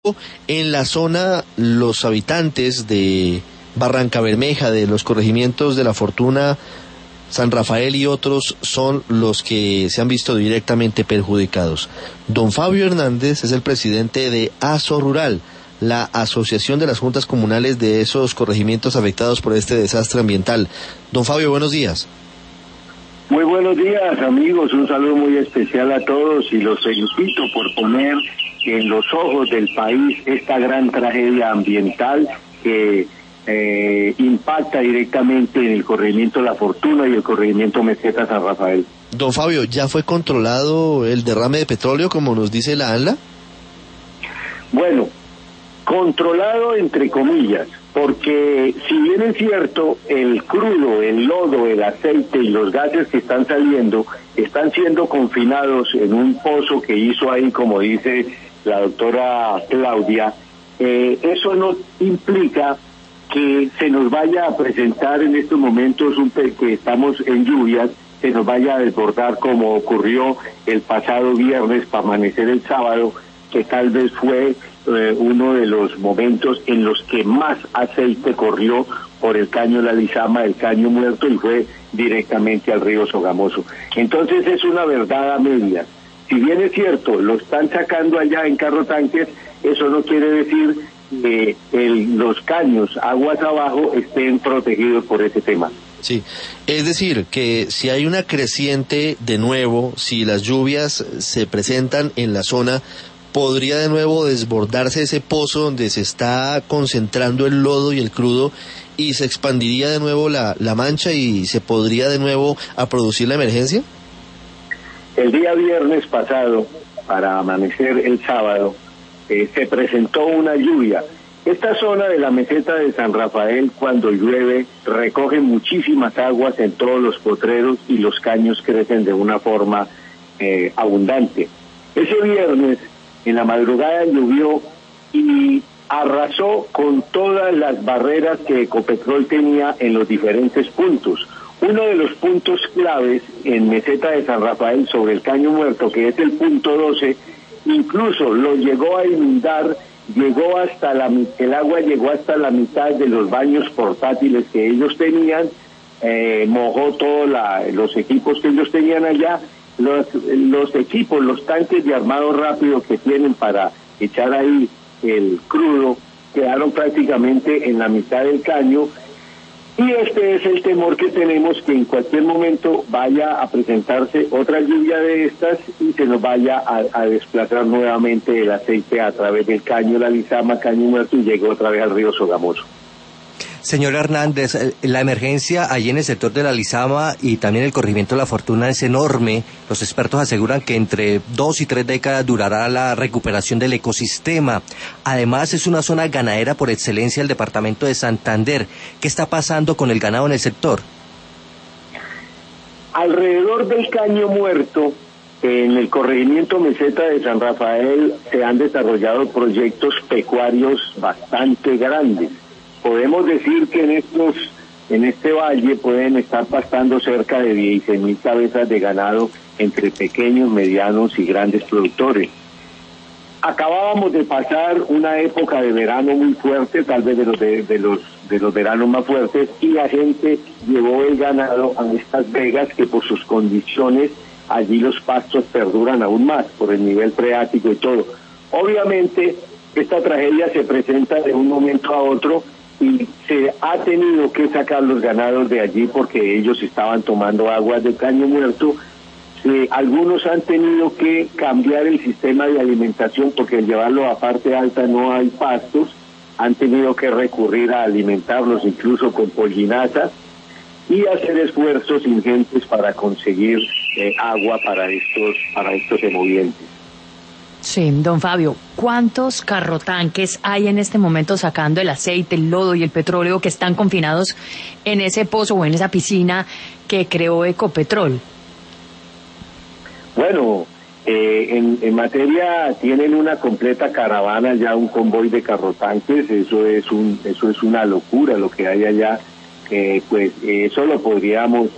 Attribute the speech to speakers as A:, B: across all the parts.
A: En la zona, los habitantes de Barranca Bermeja, de los corregimientos de La Fortuna, San Rafael y otros son los que se han visto directamente perjudicados. Don Fabio Hernández es el presidente de ASO Rural, la Asociación de las Juntas Comunales de esos corregimientos afectados por este desastre ambiental. Don Fabio, buenos días.
B: Muy buenos días, amigos. Un saludo muy especial a todos y los felicito por poner en los ojos del país esta gran tragedia ambiental que impacta directamente en el corregimiento La Fortuna y el corregimiento Meseta San Rafael.
A: Don Fabio, ¿ya fue controlado el derrame de petróleo, como nos dice la ANLA?
B: Bueno, controlado entre comillas, porque si bien es cierto, el crudo, el lodo, el aceite y los gases que están saliendo están siendo confinados en un pozo que hizo ahí, como dice la doctora Claudia, eso no implica que se nos vaya a presentar en estos momentos que estamos en lluvias, se nos vaya a desbordar como ocurrió el pasado viernes para amanecer el sábado, que tal vez fue uno de los momentos en los que más aceite corrió por el caño La Lizama, el caño muerto, y fue directamente al río Sogamoso. Entonces es una verdad a medias. Si bien es cierto, lo están sacando allá en carro tanques, eso no quiere decir que los caños aguas abajo estén protegidos por ese tema.
A: Sí, es decir, que si hay una creciente de nuevo, si las lluvias se presentan en la zona, podría de nuevo desbordarse ese pozo donde se está concentrando el lodo y el crudo y se expandiría de nuevo la mancha y se podría de nuevo a producir la emergencia.
B: El día viernes pasado, para amanecer el sábado, se presentó una lluvia. Esta zona de la meseta de San Rafael, cuando llueve, recoge muchísimas aguas en todos los potreros y los caños crecen de una forma abundante. Ese viernes, en la madrugada, llovió y arrasó con todas las barreras que Ecopetrol tenía en los diferentes puntos. Uno de los puntos claves en meseta de San Rafael sobre el caño muerto, que es el punto 12, incluso lo llegó a inundar, el agua llegó hasta la mitad de los baños portátiles que ellos tenían, mojó todos los equipos que ellos tenían allá, los equipos, los tanques de armado rápido que tienen para echar ahí el crudo, quedaron prácticamente en la mitad del caño. Y este es el temor que tenemos, que en cualquier momento vaya a presentarse otra lluvia de estas y se nos vaya a desplazar nuevamente el aceite a través del caño La Lizama, caño muerto, y llegue otra vez al río Sogamoso.
C: Señor Hernández, la emergencia allí en el sector de La Lizama y también el corregimiento de La Fortuna es enorme. Los expertos aseguran que entre 2 y 3 décadas durará la recuperación del ecosistema. Además, es una zona ganadera por excelencia del departamento de Santander. ¿Qué está pasando con el ganado en el sector?
B: Alrededor del caño muerto, en el corregimiento Meseta de San Rafael, se han desarrollado proyectos pecuarios bastante grandes. Podemos decir que en este valle pueden estar pastando cerca de 16,000 cabezas de ganado entre pequeños, medianos y grandes productores. Acabábamos de pasar una época de verano muy fuerte, tal vez de los veranos más fuertes, y la gente llevó el ganado a estas vegas que por sus condiciones allí los pastos perduran aún más por el nivel freático y todo. Obviamente esta tragedia se presenta de un momento a otro y se ha tenido que sacar los ganados de allí porque ellos estaban tomando aguas de caño muerto. Algunos han tenido que cambiar el sistema de alimentación porque al llevarlo a parte alta no hay pastos, han tenido que recurrir a alimentarlos incluso con pollinaza y hacer esfuerzos ingentes para conseguir agua para estos emovientes.
D: Sí, don Fabio, ¿cuántos carrotanques hay en este momento sacando el aceite, el lodo y el petróleo que están confinados en ese pozo o en esa piscina que creó Ecopetrol?
B: Bueno, en materia tienen una completa caravana, ya un convoy de carrotanques, eso es una locura lo que hay allá, pues eso lo podríamos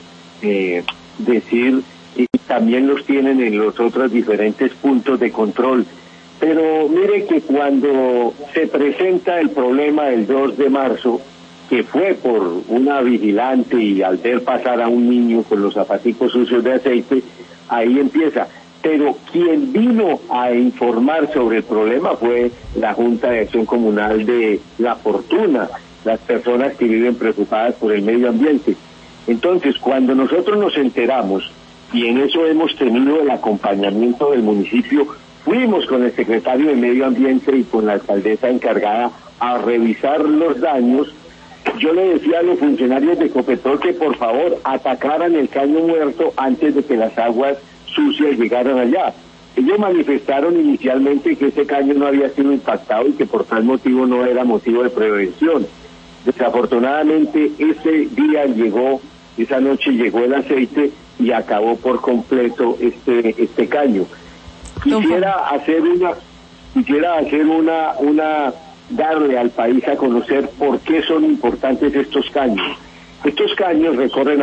B: decir, y también los tienen en los otros diferentes puntos de control. Pero mire que cuando se presenta el problema del 2 de marzo, que fue por una vigilante y al ver pasar a un niño con los zapaticos sucios de aceite, ahí empieza. Pero quien vino a informar sobre el problema fue la Junta de Acción Comunal de La Fortuna, las personas que viven preocupadas por el medio ambiente. Entonces, cuando nosotros nos enteramos, y en eso hemos tenido el acompañamiento del municipio, fuimos con el secretario de Medio Ambiente y con la alcaldesa encargada a revisar los daños. Yo le decía a los funcionarios de Ecopetrol que por favor atacaran el caño muerto antes de que las aguas sucias llegaran allá. Ellos manifestaron inicialmente que ese caño no había sido impactado y que por tal motivo no era motivo de prevención. Desafortunadamente esa noche llegó el aceite y acabó por completo este caño. Quisiera darle al país a conocer por qué son importantes estos caños. Estos caños recorren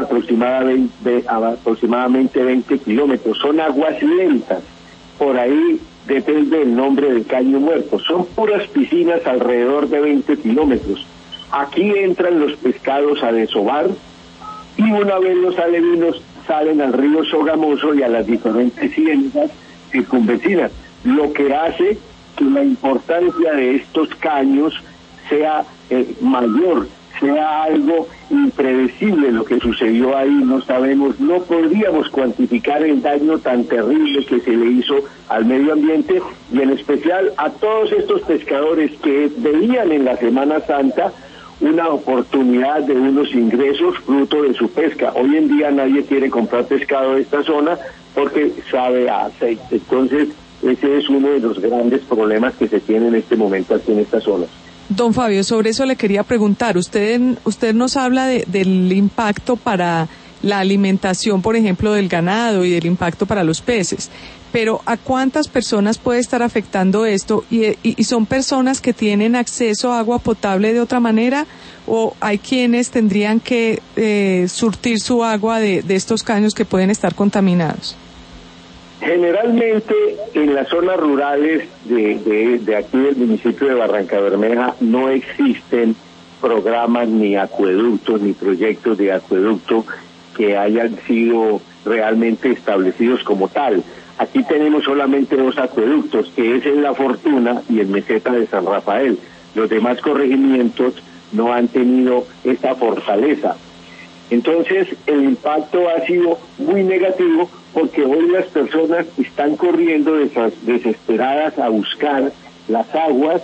B: aproximadamente 20 kilómetros, son aguas lentas, por ahí depende el nombre del caño muerto, son puras piscinas alrededor de 20 kilómetros. Aquí entran los pescados a desovar y una vez los alevinos salen al río Sogamoso y a las diferentes ciénagas circunvecinas, lo que hace que la importancia de estos caños sea mayor, sea algo impredecible. Lo que sucedió ahí no sabemos, no podríamos cuantificar el daño tan terrible que se le hizo al medio ambiente y en especial a todos estos pescadores que veían en la Semana Santa una oportunidad de unos ingresos fruto de su pesca. Hoy en día nadie quiere comprar pescado de esta zona porque sabe a aceite. Entonces ese es uno de los grandes problemas que se tiene en este momento aquí en esta zona.
E: Don Fabio, sobre eso le quería preguntar. Usted nos habla del impacto para la alimentación, por ejemplo, del ganado y del impacto para los peces. Pero ¿a cuántas personas puede estar afectando esto? ¿Y son personas que tienen acceso a agua potable de otra manera? ¿O hay quienes tendrían que surtir su agua de estos caños que pueden estar contaminados?
B: Generalmente en las zonas rurales de aquí del municipio de Barrancabermeja no existen programas ni acueductos ni proyectos de acueducto que hayan sido realmente establecidos como tal. Aquí tenemos solamente 2 acueductos, que es en La Fortuna y en Meseta de San Rafael. Los demás corregimientos no han tenido esta fortaleza. Entonces el impacto ha sido muy negativo porque hoy las personas están corriendo desesperadas a buscar las aguas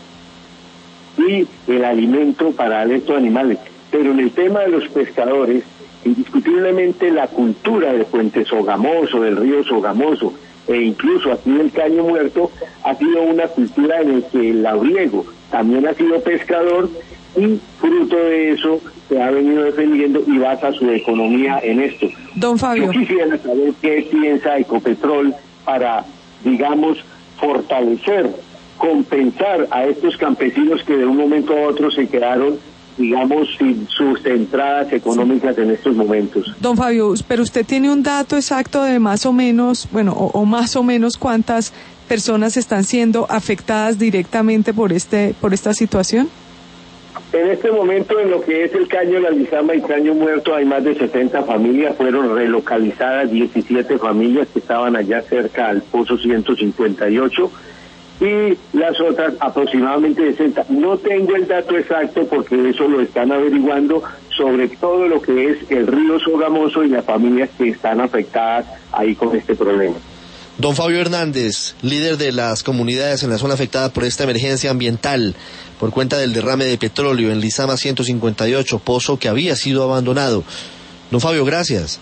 B: y el alimento para estos animales. Pero en el tema de los pescadores, indiscutiblemente la cultura de Puente Sogamoso, del río Sogamoso, e incluso aquí del Caño Muerto, ha sido una cultura en la que el labriego también ha sido pescador y fruto de eso se ha venido defendiendo y basa su economía en esto.
E: Don Fabio.
B: Yo quisiera saber qué piensa Ecopetrol para, digamos, fortalecer, compensar a estos campesinos que de un momento a otro se quedaron, digamos, sin sus entradas económicas en estos momentos.
E: Don Fabio, pero usted tiene un dato exacto de más o menos, o más o menos cuántas personas están siendo afectadas directamente por esta situación.
B: En este momento, en lo que es el Caño La Lizama y Caño Muerto, hay más de 70 familias, fueron relocalizadas 17 familias que estaban allá cerca al Pozo 158, y las otras aproximadamente 60. No tengo el dato exacto porque eso lo están averiguando, sobre todo lo que es el río Sogamoso y las familias que están afectadas ahí con este problema.
A: Don Fabio Hernández, líder de las comunidades en la zona afectada por esta emergencia ambiental por cuenta del derrame de petróleo en Lizama 158, pozo que había sido abandonado. Don Fabio, gracias.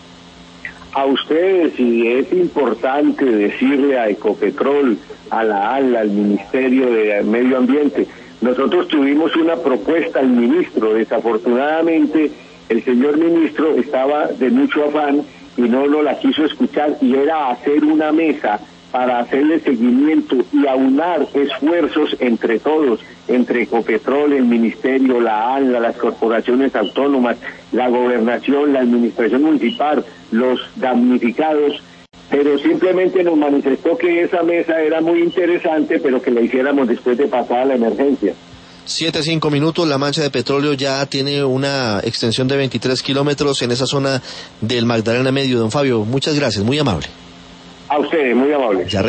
B: A ustedes, y es importante decirle a Ecopetrol, a la ANLA, al Ministerio de Medio Ambiente, nosotros tuvimos una propuesta al ministro. Desafortunadamente el señor ministro estaba de mucho afán y no la quiso escuchar, y era hacer una mesa para hacerle seguimiento y aunar esfuerzos entre todos, entre Ecopetrol, el Ministerio, la ANLA, las corporaciones autónomas, la gobernación, la administración municipal, los damnificados, pero simplemente nos manifestó que esa mesa era muy interesante, pero que la hiciéramos después de pasada la emergencia.
A: 7-5 minutos, la mancha de petróleo ya tiene una extensión de 23 kilómetros en esa zona del Magdalena Medio. Don Fabio, muchas gracias, muy amable.
B: A ustedes, muy amables.